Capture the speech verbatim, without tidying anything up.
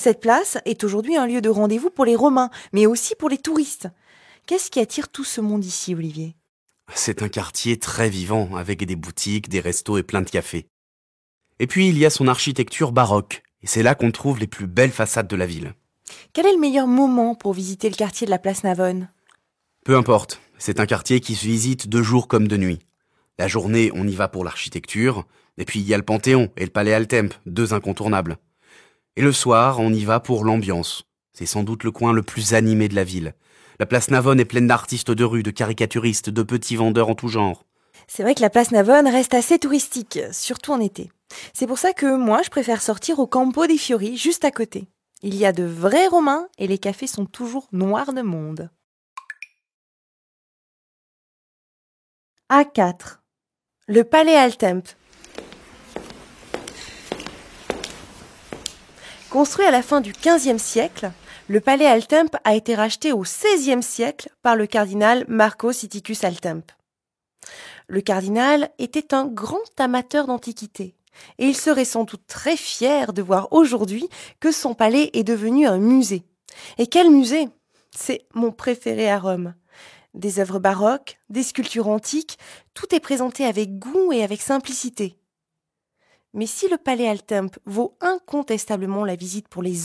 Cette place est aujourd'hui un lieu de rendez-vous pour les Romains, mais aussi pour les touristes. Qu'est-ce qui attire tout ce monde ici, Olivier? C'est un quartier très vivant, avec des boutiques, des restos et plein de cafés. Et puis il y a son architecture baroque, et c'est là qu'on trouve les plus belles façades de la ville. Quel est le meilleur moment pour visiter le quartier de la place Navone? Peu importe, c'est un quartier qui se visite de jour comme de nuit. La journée, on y va pour l'architecture, et puis il y a le Panthéon et le Palais Altempe, deux incontournables. Et le soir, on y va pour l'ambiance. C'est sans doute le coin le plus animé de la ville. La place Navone est pleine d'artistes de rue, de caricaturistes, de petits vendeurs en tout genre. C'est vrai que la place Navone reste assez touristique, surtout en été. C'est pour ça que moi, je préfère sortir au Campo dei Fiori, juste à côté. Il y a de vrais Romains et les cafés sont toujours noirs de monde. A quatre. Le Palais Altempe. Construit à la fin du quinzième siècle, le palais Altempe a été racheté au seizième siècle par le cardinal Marco Siticus Altempe. Le cardinal était un grand amateur d'antiquités et il serait sans doute très fier de voir aujourd'hui que son palais est devenu un musée. Et quel musée? C'est mon préféré à Rome. Des œuvres baroques, des sculptures antiques, tout est présenté avec goût et avec simplicité. Mais si le palais Altempe vaut incontestablement la visite pour les